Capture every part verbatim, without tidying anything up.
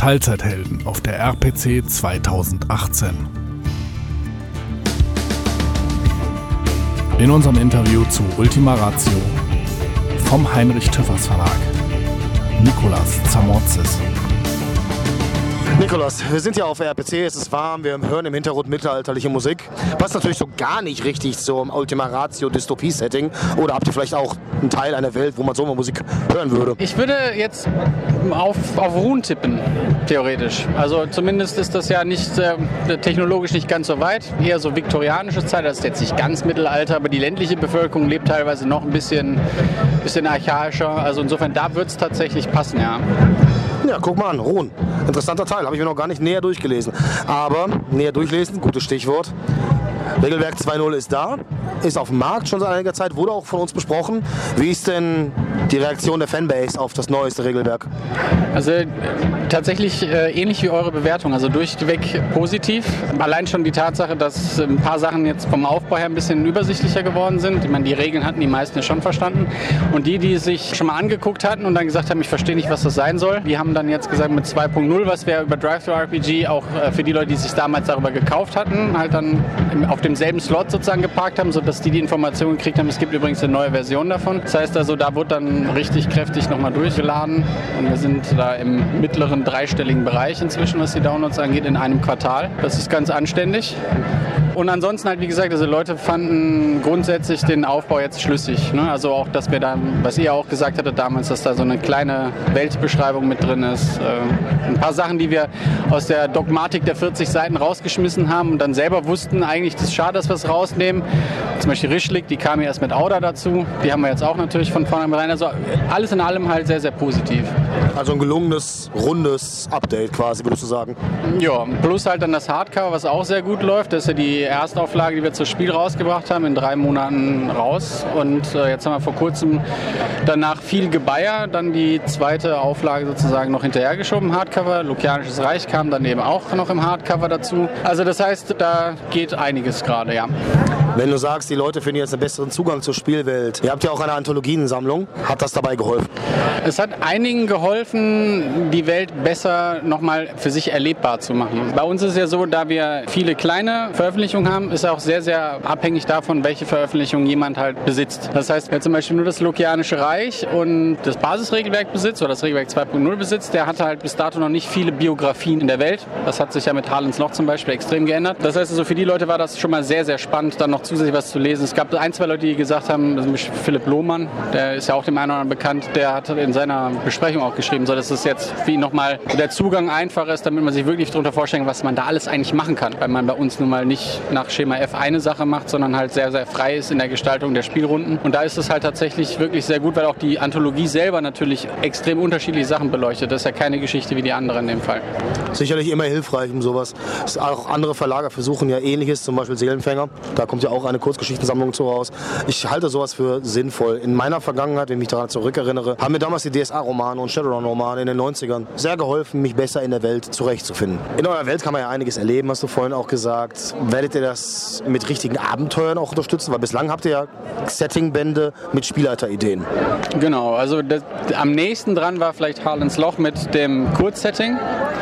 Teilzeithelden auf der R P C zweitausendachtzehn. In unserem Interview zu Ultima Ratio vom Heinrich Töffers Verlag, Nikolaus Zamorzis. Nikolaus, wir sind ja auf der R P C, es ist warm, wir hören im Hintergrund mittelalterliche Musik. Passt natürlich so gar nicht richtig zum Ultima Ratio Dystopie-Setting. Oder habt ihr vielleicht auch einen Teil einer Welt, wo man so mal Musik hören würde? Ich würde jetzt auf, auf Ruhen tippen, theoretisch. Also zumindest ist das ja nicht äh, technologisch nicht ganz so weit. Eher so viktorianische Zeit, das ist jetzt nicht ganz Mittelalter, aber die ländliche Bevölkerung lebt teilweise noch ein bisschen, bisschen archaischer. Also insofern, da wird es tatsächlich passen, ja. Ja, guck mal an, Ruhen. Interessanter Teil, habe ich mir noch gar nicht näher durchgelesen. Aber näher durchlesen, gutes Stichwort. Regelwerk zwei Punkt null ist da, ist auf dem Markt schon seit einiger Zeit, wurde auch von uns besprochen. Wie ist denn die Reaktion der Fanbase auf das neueste Regelwerk? Also äh, tatsächlich äh, ähnlich wie eure Bewertung, also durchweg positiv. Allein schon die Tatsache, dass ein paar Sachen jetzt vom Aufbau her ein bisschen übersichtlicher geworden sind. Ich meine, die Regeln hatten die meisten ja schon verstanden. Und die, die sich schon mal angeguckt hatten und dann gesagt haben, ich verstehe nicht, was das sein soll, die haben dann jetzt gesagt, mit zwei Punkt null, was wir über Drive-Thru-R P G auch äh, für die Leute, die sich damals darüber gekauft hatten, halt dann auf demselben Slot sozusagen geparkt haben, sodass die die Information gekriegt haben, es gibt übrigens eine neue Version davon. Das heißt also, da wurde dann richtig kräftig nochmal durchgeladen und wir sind da im mittleren dreistelligen Bereich inzwischen, was die Downloads angeht, in einem Quartal. Das ist ganz anständig. Und ansonsten halt, wie gesagt, also Leute fanden grundsätzlich den Aufbau jetzt schlüssig. Ne? Also auch, dass wir da, was ihr auch gesagt hattet damals, dass da so eine kleine Weltbeschreibung mit drin ist. Äh, ein paar Sachen, die wir aus der Dogmatik der vierzig Seiten rausgeschmissen haben und dann selber wussten, eigentlich das ist schade, dass wir es rausnehmen. Zum Beispiel Rischlik, die kam ja erst mit Auda dazu. Die haben wir jetzt auch natürlich von vorne rein. Also alles in allem halt sehr, sehr positiv. Also ein gelungenes, rundes Update quasi, würdest du sagen? Ja, plus halt dann das Hardcover, was auch sehr gut läuft. Das ist ja die Erstauflage, die wir zum Spiel rausgebracht haben, in drei Monaten raus. Und äh, jetzt haben wir vor kurzem danach viel Gebeier, dann die zweite Auflage sozusagen noch hinterhergeschoben, Hardcover. Lukianisches Reich kam dann eben auch noch im Hardcover dazu. Also das heißt, da geht einiges gerade, ja. Wenn du sagst, die Leute finden jetzt einen besseren Zugang zur Spielwelt, ihr habt ja auch eine Anthologiensammlung, hat das dabei geholfen? Es hat einigen geholfen, die Welt besser nochmal für sich erlebbar zu machen. Bei uns ist es ja so, da wir viele kleine Veröffentlichungen haben, ist auch sehr, sehr abhängig davon, welche Veröffentlichung jemand halt besitzt. Das heißt, wer zum Beispiel nur das Lukianische Reich und das Basisregelwerk besitzt oder das Regelwerk zwei Punkt null besitzt, der hat halt bis dato noch nicht viele Biografien in der Welt. Das hat sich ja mit Harlens Loch zum Beispiel extrem geändert. Das heißt also, für die Leute war das schon mal sehr, sehr spannend, dann noch zusätzlich was zu lesen. Es gab ein, zwei Leute, die gesagt haben, das ist Philipp Lohmann, der ist ja auch dem einen oder anderen bekannt, der hat in seiner Besprechung auch geschrieben, so dass es jetzt für ihn nochmal der Zugang einfacher ist, damit man sich wirklich darunter vorstellen kann, was man da alles eigentlich machen kann, weil man bei uns nun mal nicht nach Schema F eine Sache macht, sondern halt sehr, sehr frei ist in der Gestaltung der Spielrunden. Und da ist es halt tatsächlich wirklich sehr gut, weil auch die Anthologie selber natürlich extrem unterschiedliche Sachen beleuchtet. Das ist ja keine Geschichte wie die andere in dem Fall. Sicherlich immer hilfreich um sowas. Auch andere Verlage versuchen ja Ähnliches, zum Beispiel Seelenfänger. Da kommt ja auch eine Kurzgeschichtensammlung zu raus. Ich halte sowas für sinnvoll. In meiner Vergangenheit, wenn ich mich daran zurückerinnere, haben mir damals die D S A-Romane und Shadowrun-Romane in den neunzigern sehr geholfen, mich besser in der Welt zurechtzufinden. In eurer Welt kann man ja einiges erleben, hast du vorhin auch gesagt. Werdet ihr das mit richtigen Abenteuern auch unterstützen? Weil bislang habt ihr ja Settingbände mit Spielleiterideen. Genau, also das, am nächsten dran war vielleicht Harlens Loch mit dem Kurzsetting,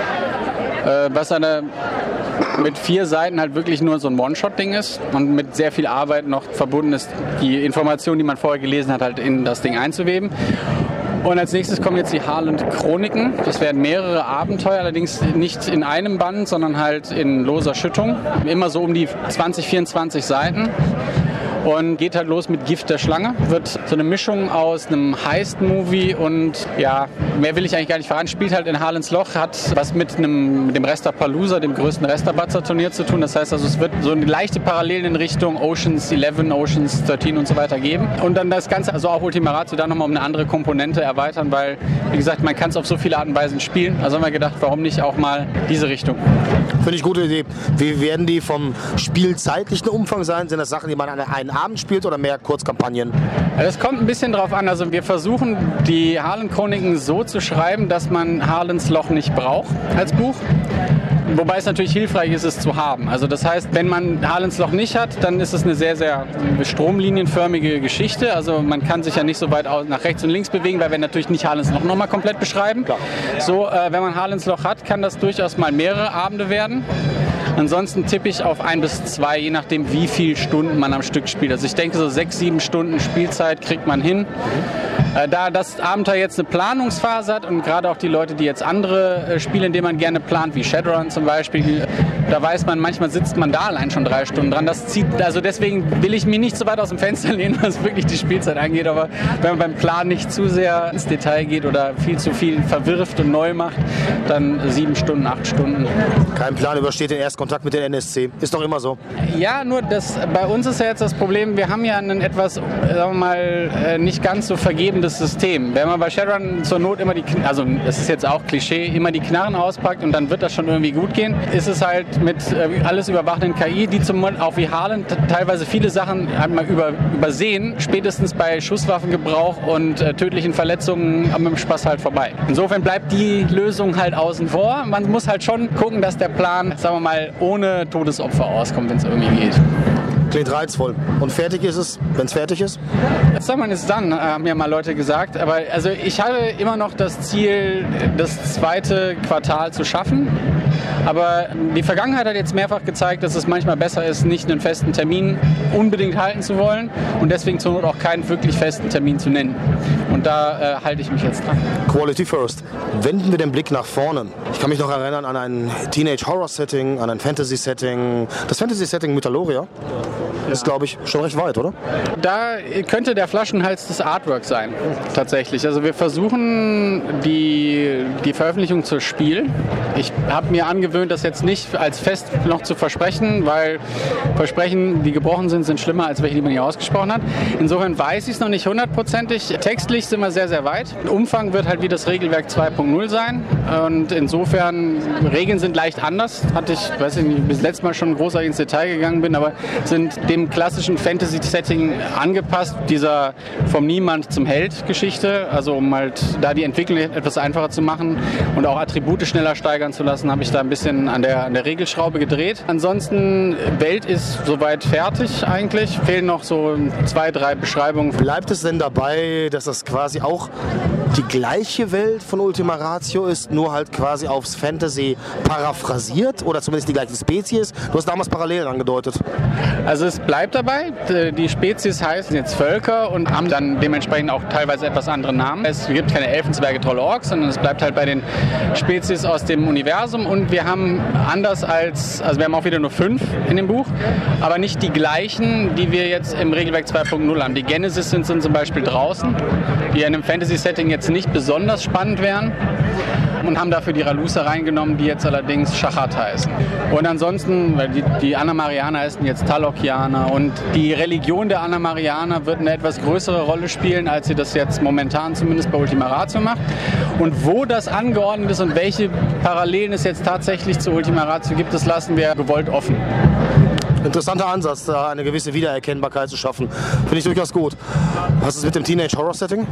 äh, was eine mit vier Seiten halt wirklich nur so ein One-Shot-Ding ist und mit sehr viel Arbeit noch verbunden ist, die Informationen, die man vorher gelesen hat, halt in das Ding einzuweben. Und als nächstes kommen jetzt die Harland-Chroniken. Das werden mehrere Abenteuer, allerdings nicht in einem Band, sondern halt in loser Schüttung. Immer so um die zwanzig, vierundzwanzig Seiten. Und geht halt los mit Gift der Schlange. Wird so eine Mischung aus einem Heist-Movie und, ja, mehr will ich eigentlich gar nicht verraten. Spielt halt in Harlens Loch, hat was mit, einem, mit dem Restapalooza, dem größten Restabatzer-Turnier zu tun. Das heißt also, es wird so eine leichte Parallelen in Richtung Oceans elf, Oceans dreizehn und so weiter geben. Und dann das Ganze, also auch Ultima Ratio, da nochmal um eine andere Komponente erweitern, weil, wie gesagt, man kann es auf so viele Arten und Weisen spielen. Also haben wir gedacht, warum nicht auch mal diese Richtung. Finde ich eine gute Idee. Wie werden die vom spielzeitlichen Umfang sein? Sind das Sachen, die man an einem Abend spielt oder mehr Kurzkampagnen? Das kommt ein bisschen drauf an. Also wir versuchen, die Harlan-Chroniken so zu schreiben, dass man Harlens Loch nicht braucht als Buch. wobei es natürlich hilfreich ist, es zu haben. Also das heißt, wenn man Harlands Loch nicht hat, dann ist es eine sehr, sehr stromlinienförmige Geschichte. Also man kann sich ja nicht so weit nach rechts und links bewegen, weil wir natürlich nicht Harlands Loch nochmal komplett beschreiben. Klar. So, äh, wenn man Harlands Loch hat, kann das durchaus mal mehrere Abende werden. Ansonsten tippe ich auf ein bis zwei, je nachdem, wie viele Stunden man am Stück spielt. Also ich denke, so sechs, sieben Stunden Spielzeit kriegt man hin. Äh, da das Abenteuer jetzt eine Planungsphase hat und gerade auch die Leute, die jetzt andere äh, Spiele, in denen man gerne plant, wie Shadowrun zum Beispiel, da weiß man, manchmal sitzt man da allein schon drei Stunden dran. Das zieht, also deswegen will ich mich nicht so weit aus dem Fenster lehnen, was wirklich die Spielzeit angeht. Aber wenn man beim Plan nicht zu sehr ins Detail geht oder viel zu viel verwirft und neu macht, dann sieben Stunden, acht Stunden. Kein Plan übersteht den Erstkontakt mit den N S C. Ist doch immer so. Ja, nur das, bei uns ist ja jetzt das Problem, wir haben ja ein etwas, sagen wir mal, nicht ganz so vergebendes System. Wenn man bei Shadowrun zur Not immer die, also das ist jetzt auch Klischee, immer die Knarren auspackt und dann wird das schon irgendwie gut gehen, ist es halt mit äh, alles überwachenden K I, die zum auch wie Harlan teilweise viele Sachen einmal über, übersehen, spätestens bei Schusswaffengebrauch und äh, tödlichen Verletzungen mit dem Spaß halt vorbei. Insofern bleibt die Lösung halt außen vor. Man muss halt schon gucken, dass der Plan, sagen wir mal, ohne Todesopfer auskommt, wenn es irgendwie geht. Klingt reizvoll. Und fertig ist es, wenn es fertig ist? Sagt man es dann, haben ja mal Leute gesagt. Aber also ich habe immer noch das Ziel, das zweite Quartal zu schaffen. Aber die Vergangenheit hat jetzt mehrfach gezeigt, dass es manchmal besser ist, nicht einen festen Termin unbedingt halten zu wollen und deswegen zur Not auch keinen wirklich festen Termin zu nennen. Und da äh, halte ich mich jetzt dran. Quality first. Wenden wir den Blick nach vorne. Ich kann mich noch erinnern an ein Teenage-Horror-Setting, an ein Fantasy-Setting. Das Fantasy-Setting Mythaloria ist, glaube ich, schon recht weit, oder? Da könnte der Flaschenhals des Artworks sein, tatsächlich. Also wir versuchen die, die Veröffentlichung zu Spiel. Ich habe mir angewöhnt, das jetzt nicht als fest noch zu versprechen, weil Versprechen, die gebrochen sind, sind schlimmer, als welche, die man hier ausgesprochen hat. Insofern weiß ich es noch nicht hundertprozentig. Textlich sind wir sehr, sehr weit. Umfang wird halt wie das Regelwerk zwei Punkt null sein. Und insofern, Regeln sind leicht anders. Hatte ich, weiß ich nicht, bis letztes Mal schon großartig ins Detail gegangen bin, aber sind dem klassischen Fantasy-Setting angepasst, dieser vom Niemand zum Held-Geschichte. Also um halt da die Entwicklung etwas einfacher zu machen und auch Attribute schneller steigern zu lassen, habe ich da ein bisschen an der, an der Regelschraube gedreht. Ansonsten, Welt ist soweit fertig eigentlich. Fehlen noch so zwei, drei Beschreibungen. Bleibt es denn dabei, dass das quasi auch die gleiche Welt von Ultima Ratio ist, nur halt quasi aufs Fantasy paraphrasiert oder zumindest die gleiche Spezies? Du hast damals Parallelen angedeutet. Also es bleibt dabei. Die Spezies heißen jetzt Völker und haben dann dementsprechend auch teilweise etwas andere Namen. Es gibt keine Elfen, Zwerge, Trolle, Orks, sondern es bleibt halt bei den Spezies aus dem Universum. Und wir haben anders als, also wir haben auch wieder nur fünf in dem Buch, aber nicht die gleichen, die wir jetzt im Regelwerk zwei Punkt null haben. Die Genesis sind, sind zum Beispiel draußen, die in einem Fantasy-Setting jetzt nicht besonders spannend wären. Und haben dafür die Ralusa reingenommen, die jetzt allerdings Shachat heißen. Und ansonsten, weil die, die Anamarianer heißen jetzt Talokianer und die Religion der Anamarianer wird eine etwas größere Rolle spielen, als sie das jetzt momentan zumindest bei Ultima Ratio macht. Und wo das angeordnet ist und welche Parallelen es jetzt tatsächlich zu Ultima Ratio gibt, das lassen wir gewollt offen. Interessanter Ansatz, da eine gewisse Wiedererkennbarkeit zu schaffen. Finde ich durchaus gut. Was ist mit dem Teenage-Horror-Setting?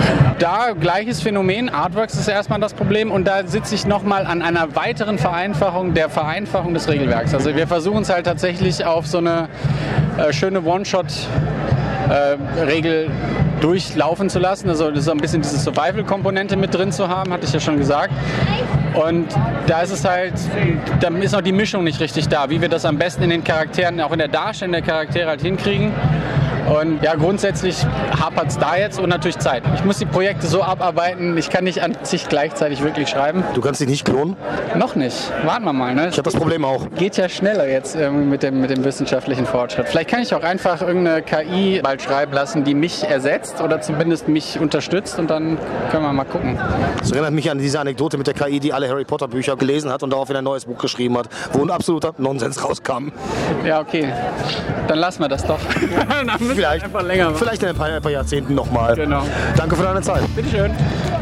Da gleiches Phänomen. Artworks ist erstmal das Problem und da sitze ich nochmal an einer weiteren Vereinfachung der Vereinfachung des Regelwerks. Also wir versuchen es halt tatsächlich auf so eine äh, schöne One-Shot-Regel äh, durchlaufen zu lassen. Also das ist so ein bisschen diese Survival-Komponente mit drin zu haben, hatte ich ja schon gesagt. Und da ist es halt, da ist noch die Mischung nicht richtig da, wie wir das am besten in den Charakteren, auch in der Darstellung der Charaktere halt hinkriegen. Und ja, grundsätzlich hapert es da jetzt und natürlich Zeit. Ich muss die Projekte so abarbeiten, ich kann nicht an sich gleichzeitig wirklich schreiben. Du kannst dich nicht klonen? Noch nicht. Warten wir mal. Ne? Ich habe das Problem auch. Geht ja schneller jetzt irgendwie mit dem, mit dem wissenschaftlichen Fortschritt. Vielleicht kann ich auch einfach irgendeine K I bald schreiben lassen, die mich ersetzt oder zumindest mich unterstützt und dann können wir mal gucken. Das erinnert mich an diese Anekdote mit der K I, die alle Harry Potter Bücher gelesen hat und daraufhin ein neues Buch geschrieben hat, wo ein absoluter Nonsens rauskam. Ja, okay. Dann lassen wir das doch. Vielleicht, einfach länger vielleicht in ein paar, ein paar Jahrzehnten nochmal. Genau. Danke für deine Zeit. Bitteschön.